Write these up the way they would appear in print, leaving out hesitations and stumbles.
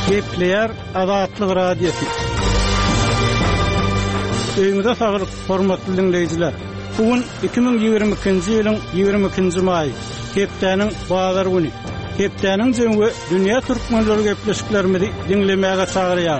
Gepleyer Azatlyk Radiosu. Öňüňizde saglyk, hormatly dinleýijiler. Bugün 2022-nji ýylyň 22-nji maýy, hepdeniň bazar güni. Hepdeniň jemgy dünýä türkmenleri gepleşiklerimizi dinlemäge çagyrýar.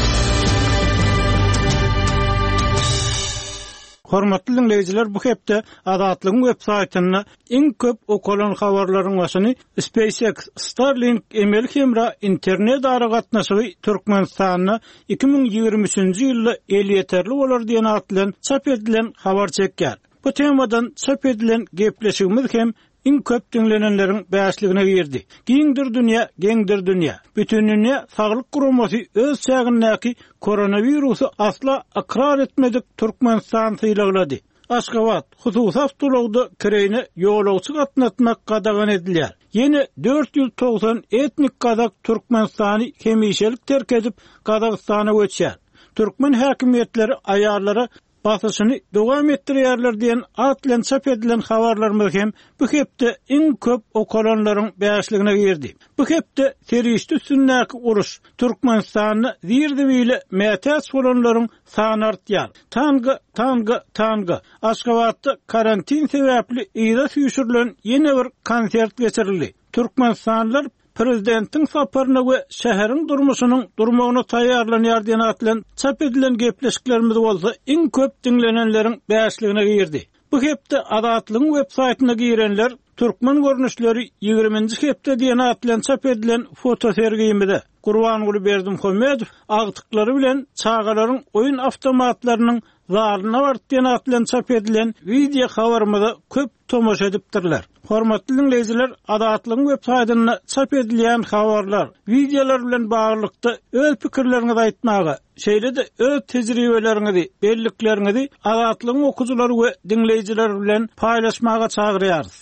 Hormatly dinleýijiler, bu hepde Azatlygyň web-saýtyna iň köp okulan habarlaryň başyny SpaceX Starlink emel hemra internet ara gatnaşygy Türkmenistanyna 2023-nji ýylda el ýeterli bolar diýen atlan çap edilen habar çekýär. Bu temadan çap edilen gepleşigimiz hem iň köp dinlenenleriň bäşligine girdi. Giňdir dünýä. Bütün dünýä saglyk guramasy öz çägindäki koronavirusy asla akrar etmedik Türkmenistan sylaglady. Aşgabat, hususy awtologda kireyne ýolagçy gatnatmak gadagan edilýär. Ýene 490 etnik Kazak Türkmenistany hemişelik terk edip Kazakstana göçýär. Türkmen häkimetleri aýarlara basyşyny dowam etdirýärler diýen atlan çap edilen habarlarymyz hem bu hepde iň köp okulanlaryň bäşligine girdi. Bu hepde terişli üstündäki uruş Türkmenistanyny zirdiwile mätäç bolanlaryň sany artýar. Tanga. Aşgabatda karantin sebäpli ýyla süýşürilen ýene bir konsert geçirildi. Türkmenistanlylar Prezidentin saparyna we şäheriň durmagyna taýýarlanýar diýen atlan çap edilen gepleşiklerimiz bolsa iň köp dinlenenleriň bäşligine girdi. Bu hepde Azatlygyň web-saýtyna girenler Türkmen görnüşleri 20-nji hepde diýen atlan çap edilen foto sergimizde Gurbanguly Berdimuhammedow agtyklary bilen çağalaryň oýun awtomatlarynyň zaryna bart diýen atlan çap edilen video habarymyza köp tomoşa edipdirler. Hormatly dinleýijiler, Azatlygyň web-saýtyna çap edilen habarlar, videolar bilen baglykda öz pikirleriňizi aýtmagy, şeýle-de öz tejribeleriňizi, belliklerinizi Azatlygyň okuwçylary we dinleýijiler bilen paýlaşmaga çagyrýarys.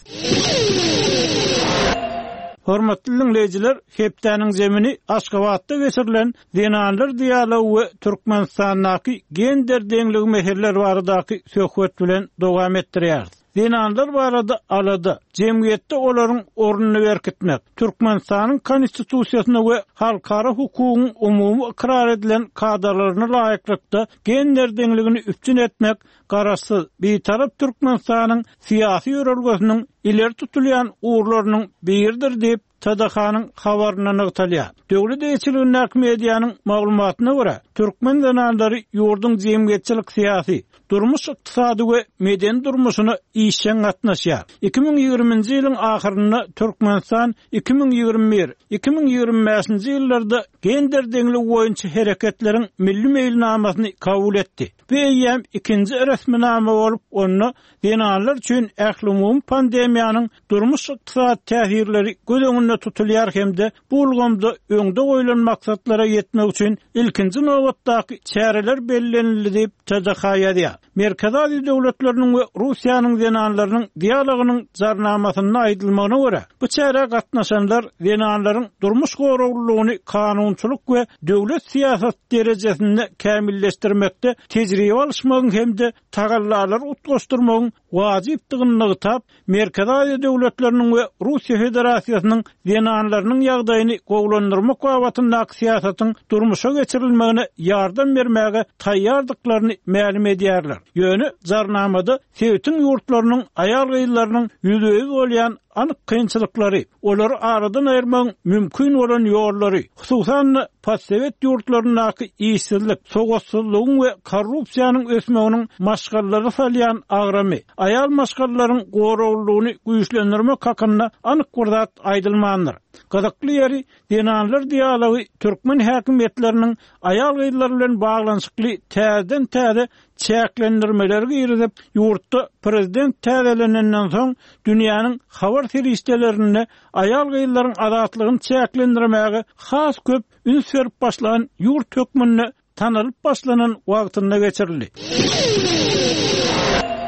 Hormatly dinleýijiler, hepdeniň zemini Aşgabatda geçirilen Dinanlar diýalogy we Türkmenistanyň gender deňligi meselleri baradaky söhbet bilen dowam etdirýär. Dinanlar barada alada jemgyýetde olaryň ornuny berkitmek, Türkmenistanyň konstitusiýasyna we halkara hukugyň umumy ikrar edilen kadrlaryny laýyklykda gender deňligini üstün etmek garaşsyz betarap Türkmenistanyň syýasy ýörelgesiniň ileri tutulýan uğurlarynyň biridir diýip TDH-nyň habaryna nagtalýar. Döwlet eýçiliginiň mediýanyň maglumatyna görä, türkmen dinanlary ýurduň jemgyýetçilik syýasy, durmuş ykdysady we meden durmuşyna işen gatnaşýar. 2020-nji ýylyň ahyryna Türkmenistan 2021-2025-nji ýyllarda gender deňligi boýunça hereketleriň milli meýilnamasyny kabul etdi. Bu ýem ikinji resminama bolup, onu dinanlar üçin ähli pandemiýanyň durmuş ykdysady täsirleri göz öňünde tutulýar hemde bu ulgamda öňde goýulan maksatlara ýetmek üçin ilkinji nowatdaky çäreler bellenildi diýip TDH ýazýar. Merkez Aziýa döwletleriniň we Russiýanyň dinanlarynyň dialogynyň jarnamasyna aýdylmagyna görä, bu çäre gatnaşanlar dinanlaryň durmuş gorawlygyny kanunçylyk we döwlet siýasat derejesinde kämilleşdirmekde tejribe alşmagyň hemde tagallarlar utgaşdyrmagyň wajypdygyny ýytap, Merkez Aziýa döwletleriniň we Russiýa Federasiýasynyň dinanlarynyň ýagdaýyny gowlandyrmak wagtyndaky siýasatyň durmuşa geçirilmegine ýardam bermäge taýýardyklaryny ma'lum edýärler. Ýöne jarnamada Sewitiň ýurtlarynyň aýal gyýlarynyň ýüzüňiz bolýan anyk kynçylyklary, olary aradan aýyrmagyň mümkin bolan ýollary, hususan postsovet ýurtlarynyňky işsizlik, sogatsızlygyň we korrupsiýanyň ösmeginiň maşgallary salýan agramy, aýal maşgallaryň gorawlygyny güýçlendirmek hakynda anyk bir zat aýdylmandyr. Gazakly ýeri dinanlar dialogy türkmen häkimetleriniň aýal gyýlar bilen baglanyşykly täze çäklendirmeleri girizip, ýurtda prezident täzelenenden soň dünýäniň habar serişdelerine aýal gyýlaryň azatlygyny çäklendirmäge has köp üns berip başlanan ýurt hökmüne tanalyp başlanan wagtyna geçirildi.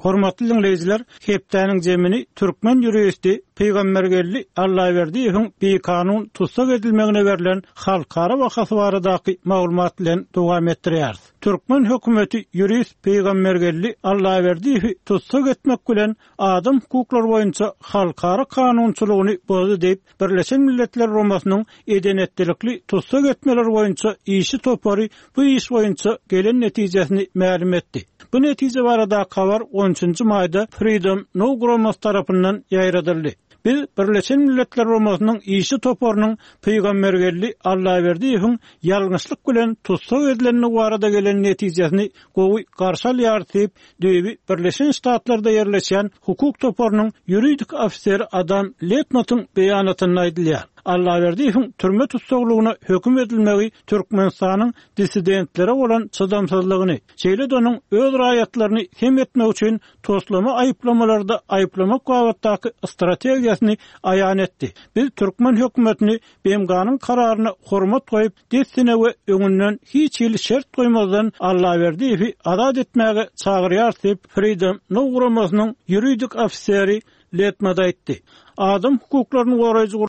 Hormatly dinleyijiler, hepdäniň jemini Türkmen ýürüýüşdi Peýgambergelli Allahyberdiýewiň bir kanun tutsak edilmegine berilen halkara wakasy baradaky maglumat bilen dowam etdirýär. Türkmen hökümeti ýürüýüş Peýgambergelli Allahyberdiýewi tutsak etmek bilen adam hukuklary boýunça halkara kanunçylygyny bozdy diýip Birleşen Milletler Romasynyň edenetlikli tutsak etmeler boýunça işi topary bu iş boýunça gelen netijesini ma'lum etdi. Bu netije barada habar 13-nji maýda Freedom No Gromas tarapyndan ýaýradyldy. Biz Birleşen Milletler Romasynyň işi toparynyň Peýgambergelli Allahyberdiýewiň ýalňyşlyk bilen tutsak edilenine barada gelen netijesini gowy garşy alýar diýip diýip Birleşen Ştatlarda ýerleşen hukuk toparynyň ýuridik ofiseri Adam Letmatyň beýanatyny aýdylýar. Allahyberdiýewiň türme tutsaklygyna höküm edilmegi Türkmenistanyň dissidentlere bolan çydamsızlygyny, şeýle de onuň öz raýatlaryny hem etmek üçin toslama aýyplamalarda aýyplamak wagtdaky strategiýasyny aýan etdi. Biz Türkmen hökümetini BMG'nyň kararyna hormat goýup, dessine we öňünden hiç ýyl şert goýmazdan Allahyberdiýewi azat etmäge çagyrýar diýip Freedom No Gromasynyň ýuridik ofiseri Letmada aýtdy. Adam hukuklaryny goraýjy